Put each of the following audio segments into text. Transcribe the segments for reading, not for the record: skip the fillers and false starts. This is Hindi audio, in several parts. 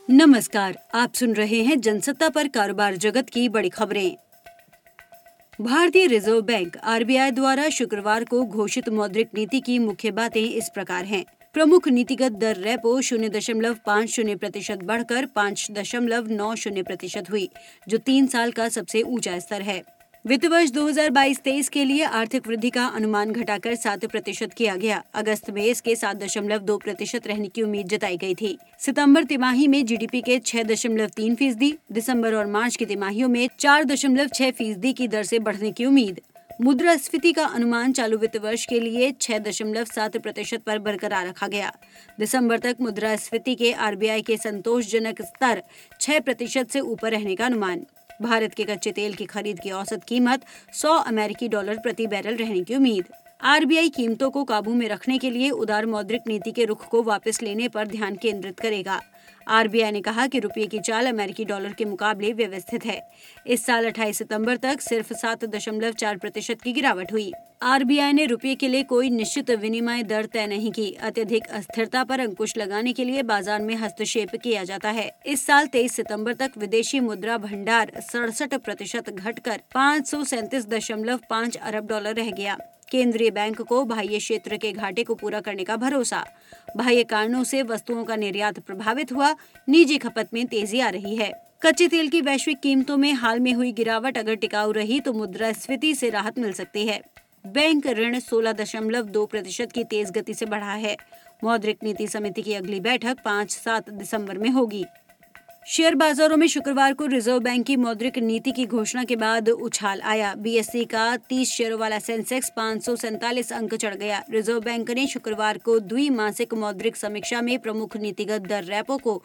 नमस्कार, आप सुन रहे हैं जनसत्ता पर कारोबार जगत की बड़ी खबरें। भारतीय रिजर्व बैंक आरबीआई द्वारा शुक्रवार को घोषित मौद्रिक नीति की मुख्य बातें इस प्रकार हैं। प्रमुख नीतिगत दर रेपो 0.50% बढ़कर 5.90% हुई, जो 3 साल का सबसे ऊंचा स्तर है। वित्त वर्ष 2022-23 के लिए आर्थिक वृद्धि का अनुमान घटाकर 7% किया गया। अगस्त में इसके 7.2% रहने की उम्मीद जताई गई थी। सितंबर तिमाही में जीडीपी के 6.3%, दिसंबर और मार्च की तिमाहियों में 4.6% की दर से बढ़ने की उम्मीद। मुद्रास्फीति का अनुमान चालू वित्त वर्ष के लिए 6.7% पर बरकरार रखा गया। दिसंबर तक मुद्रास्फीति के आरबीआई के संतोषजनक स्तर 6% से ऊपर रहने का अनुमान। भारत के कच्चे तेल की खरीद की औसत कीमत $100 प्रति बैरल रहने की उम्मीद। आरबीआई कीमतों को काबू में रखने के लिए उदार मौद्रिक नीति के रुख को वापस लेने पर ध्यान केंद्रित करेगा। आरबीआई ने कहा कि रुपये की चाल अमेरिकी डॉलर के मुकाबले व्यवस्थित है। इस साल 28 सितंबर तक सिर्फ 7.4% की गिरावट हुई। आरबीआई ने रुपये के लिए कोई निश्चित विनिमय दर तय नहीं की। अत्यधिक अस्थिरता पर अंकुश लगाने के लिए बाजार में हस्तक्षेप किया जाता है। इस साल 23 सितंबर तक विदेशी मुद्रा भंडार 67% घटकर $537.5 अरब रह गया। केंद्रीय बैंक को बाह्य क्षेत्र के घाटे को पूरा करने का भरोसा। बाह्य कारणों से वस्तुओं का निर्यात प्रभावित हुआ, निजी खपत में तेजी आ रही है। कच्चे तेल की वैश्विक कीमतों में हाल में हुई गिरावट अगर टिकाऊ रही तो मुद्रास्फीति से राहत मिल सकती है। बैंक ऋण 16.2% की तेज गति से बढ़ा है। मौद्रिक नीति समिति की अगली बैठक 5-7 दिसंबर में होगी। शेयर बाजारों में शुक्रवार को रिजर्व बैंक की मौद्रिक नीति की घोषणा के बाद उछाल आया। बीएसई का 30 शेयरों वाला सेंसेक्स 547 अंक चढ़ गया। रिजर्व बैंक ने शुक्रवार को द्विमासिक मौद्रिक समीक्षा में प्रमुख नीतिगत दर रेपो को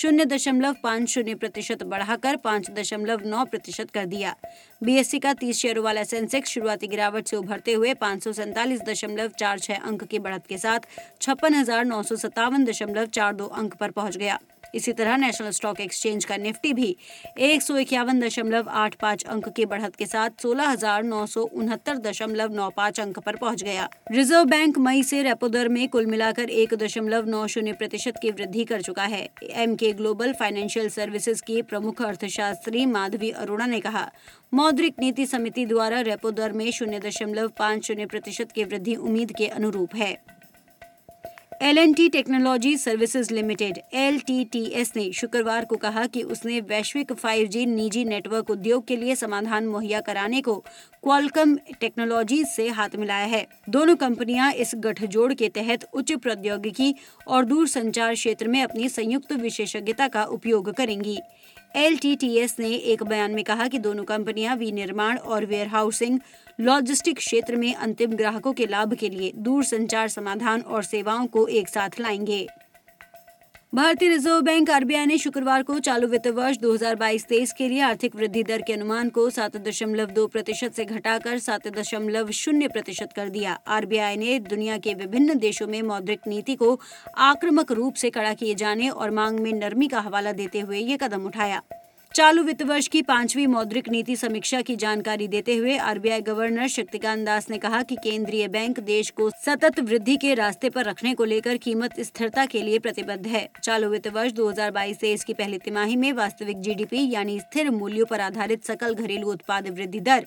0.50% बढ़ाकर 5.9% कर दिया। बीएसई का 30 शेयरों वाला सेंसेक्स शुरुआती गिरावट से उभरते हुए 547.46 अंक की बढ़त के साथ 56,957.42 अंक पर पहुंच गया। इसी तरह नेशनल स्टॉक एक्सचेंज का निफ्टी भी 151.85 अंक की बढ़त के साथ 16,969.95 अंक पर पहुंच गया। रिजर्व बैंक मई से रेपो दर में कुल मिलाकर 1.90% की वृद्धि कर चुका है। एमके ग्लोबल फाइनेंशियल सर्विसेज की प्रमुख अर्थशास्त्री माधवी अरोड़ा ने कहा, मौद्रिक नीति समिति द्वारा रेपो दर में 0.50% की वृद्धि उम्मीद के अनुरूप है। L&T technology services limited LTTS ने शुक्रवार को कहा कि उसने वैश्विक 5G निजी नेटवर्क उद्योग के लिए समाधान मुहैया कराने को क्वालकॉम टेक्नोलॉजीज से हाथ मिलाया है। दोनों कंपनियां इस गठजोड़ के तहत उच्च प्रौद्योगिकी और दूरसंचार क्षेत्र में अपनी संयुक्त विशेषज्ञता का उपयोग करेंगी। LTTS ने एक बयान में कहा कि दोनों कंपनियां विनिर्माण और वेयरहाउसिंग लॉजिस्टिक क्षेत्र में अंतिम ग्राहकों के लाभ के लिए दूरसंचार समाधान और सेवाओं को एक साथ लाएंगे। भारतीय रिजर्व बैंक आरबीआई ने शुक्रवार को चालू वित्त वर्ष 2022-23 के लिए आर्थिक वृद्धि दर के अनुमान को 7.2% से घटाकर 7.0% कर दिया। आरबीआई ने दुनिया के विभिन्न देशों में मौद्रिक नीति को आक्रामक रूप से कड़ा किए जाने और मांग में नरमी का हवाला देते हुए ये कदम उठाया। चालू वित्त वर्ष की 5वीं मौद्रिक नीति समीक्षा की जानकारी देते हुए आरबीआई गवर्नर शक्तिकांत दास ने कहा कि केंद्रीय बैंक देश को सतत वृद्धि के रास्ते पर रखने को लेकर कीमत स्थिरता के लिए प्रतिबद्ध है। चालू वित्त वर्ष 2022-23 की पहली तिमाही में वास्तविक जीडीपी यानी स्थिर मूल्यों पर आधारित सकल घरेलू उत्पाद वृद्धि दर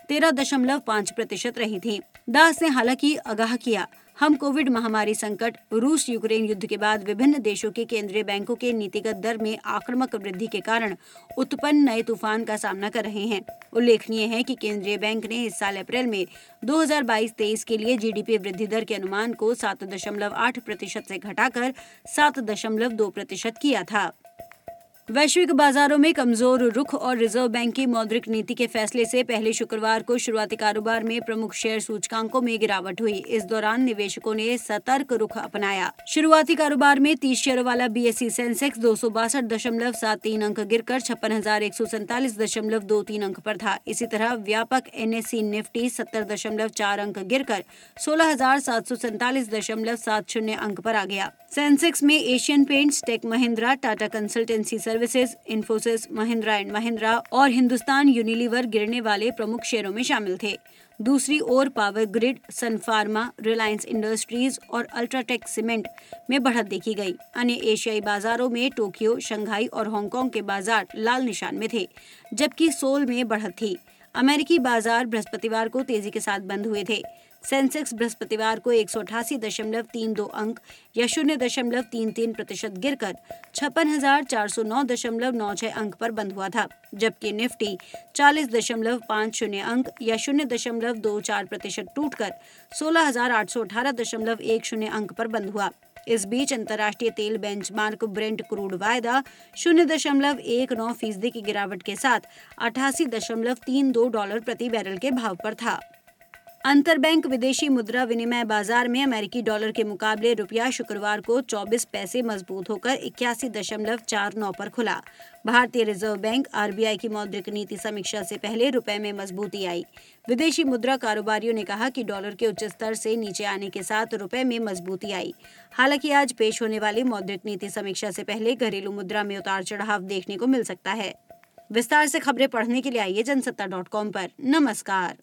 13.5% रही थी। दास ने हालांकि आगाह किया, हम कोविड महामारी संकट, रूस यूक्रेन युद्ध के बाद विभिन्न देशों के केंद्रीय बैंकों के नीतिगत दर में आक्रामक वृद्धि के कारण उत्पन्न नए तूफान का सामना कर रहे हैं। उल्लेखनीय है कि केंद्रीय बैंक ने इस साल अप्रैल में 2022-23 के लिए जीडीपी वृद्धि दर के अनुमान को 7.8% से घटाकर 7.2% किया था। वैश्विक बाजारों में कमजोर रुख और रिजर्व बैंक की मौद्रिक नीति के फैसले से पहले शुक्रवार को शुरुआती कारोबार में प्रमुख शेयर सूचकांकों में गिरावट हुई। इस दौरान निवेशकों ने सतर्क रुख अपनाया। शुरुआती कारोबार में 30 शेयरों वाला बीएसई सेंसेक्स 262.73 अंक गिरकर 56,147.23 अंक पर था। इसी तरह व्यापक एनएसई निफ्टी 70.4 अंक गिरकर 16,747.70 अंक पर आ गया। सेंसेक्स में Asian Paints, Tech Mahindra, Tata Consultancy Services, Infosys, Mahindra and Mahindra और हिंदुस्तान यूनिलीवर गिरने वाले प्रमुख शेयरों में शामिल थे। दूसरी ओर Power Grid, Sun Pharma, Reliance Industries और अल्ट्राटेक सीमेंट में बढ़त देखी गई। अन्य एशियाई बाजारों में टोक्यो, शंघाई और हांगकांग के बाजार लाल निशान में थे, जबकि सोल में बढ़त थी। अमेरिकी बाजार बृहस्पतिवार को तेजी के साथ बंद हुए थे। सेंसेक्स बृहस्पतिवार को 188.32 अंक या 0.33% गिरकर 56,409.96 अंक पर बंद हुआ था, जबकि निफ्टी 40.50 अंक या 0.24% टूटकर 16,818.10 अंक पर बंद हुआ। इस बीच अंतर्राष्ट्रीय तेल बेंचमार्क ब्रेंट क्रूड वायदा 0.19% की गिरावट के साथ $88.32 प्रति बैरल के भाव पर था। अंतरबैंक विदेशी मुद्रा विनिमय बाजार में अमेरिकी डॉलर के मुकाबले रुपया शुक्रवार को 24 पैसे मजबूत होकर 81.49 पर खुला। भारतीय रिजर्व बैंक (RBI) की मौद्रिक नीति समीक्षा से पहले रुपए में मजबूती आई। विदेशी मुद्रा कारोबारियों ने कहा कि डॉलर के उच्च स्तर से नीचे आने के साथ रुपए में मजबूती आई। हालांकि आज पेश होने वाली मौद्रिक नीति समीक्षा से पहले घरेलू मुद्रा में उतार चढ़ाव देखने को मिल सकता है। विस्तार से खबरें पढ़ने के लिए आइए जनसत्ता.com पर। नमस्कार।